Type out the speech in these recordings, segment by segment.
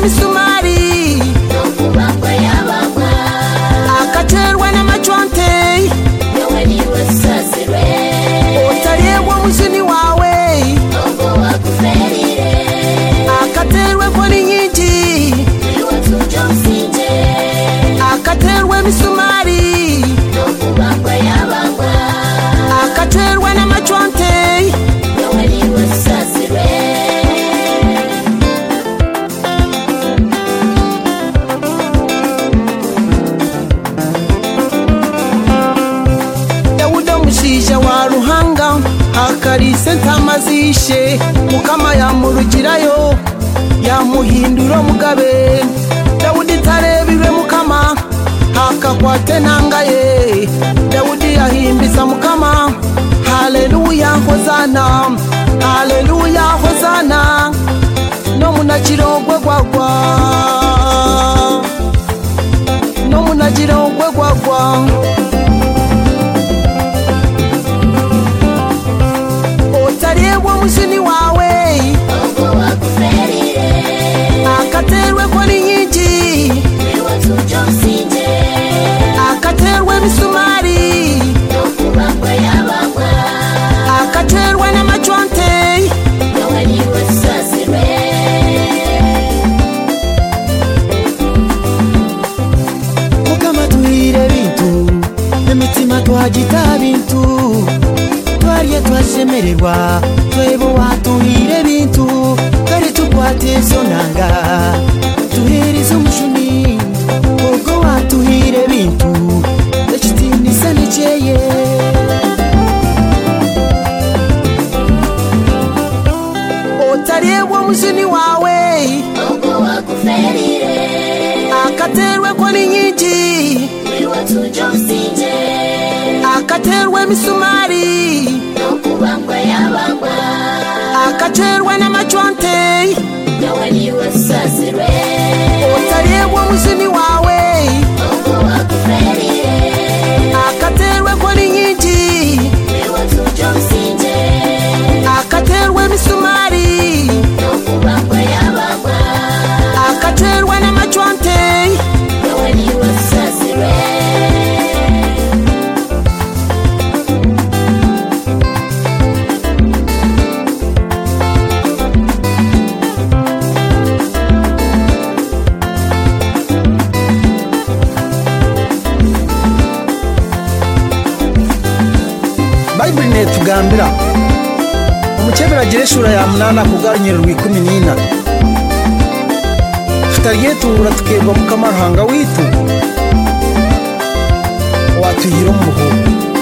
misumari no kubangwa yabangwa akaterwa n'amachonte yewe niwe sasire utareba umujini wawe ubwo waguferire akaterwa ko n'inkingi niwe tujya usinje akaterwa misumari no kubangwa yabangwa akaterwa n'amachonte yewe niwe sasire musija wa ruhanga akarise ntamazishe mukama yamurugirayo yamuhindura mugabe Dawudi tarebiwe mukama hakakwate nangaye Dawudi yahimbiza mukama haleluya hozana haleluya hozana no munagirogwe gwagwa no munagirogwe gwagwa utareba umujini wawe ubwo waguferire akaterwe ko n'inkingi niwe tujya usinje akaterwe misumari no kubangwa yabangwa akaterwa n'amachonte yewe niwe sasire mukama tuhire bintu n'imitima twagita bintu twariye twashemererwa twebo watuhire bintu kari tukwate sonanga tuhirize umushuni ubwo watuhire bintu ndakitini sanekeye utareba umujini wawe ubwo waguferire akaterwe ko n'inkingi niwe tujya usinje akaterwe misumari no kubangwa yabangwa akaterwa n'amachonte yewe niwe sasire utareba umujini wawe ubwo waguferire akaterwe ko n'inkingi niwe tujya usinje akaterwe misumari no kubangwa yabangwa akaterwa n'amachonte yewe niwe sasire Bible netugambira umukebera agire shura ya munana kugaranyira rwikumi nina tutaryetura tukebwa mukamarhanga witu watuyira umuho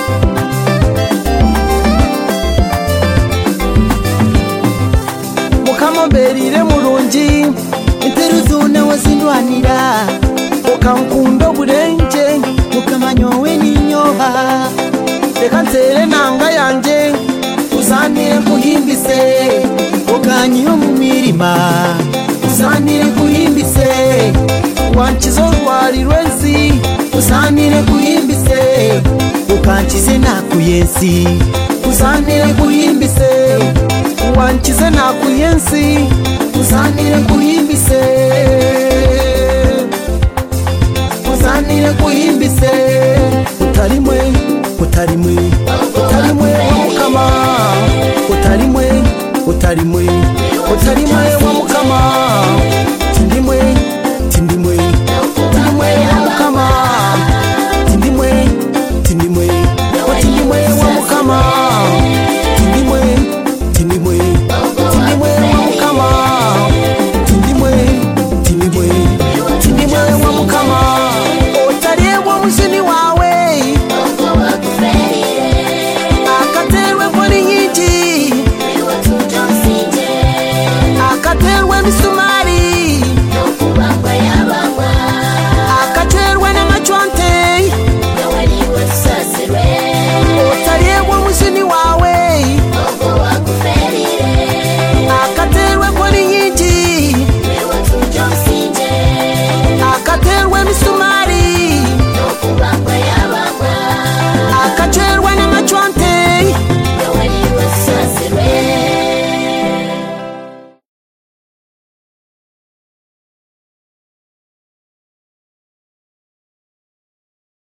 mukamamberire murungi interuzune wazindwanira ukankundo burenje mukamanyowe ninyoha reka ntere nanga yanjye uzanire kuhimbise ukanyiyo mu mirima uzanire kuhimbise wankizo rwari rwensi uzanire kuhimbise ukankize nakuyensi uzanire kuhimbise wankize nakuyensi uzanire kuhimbise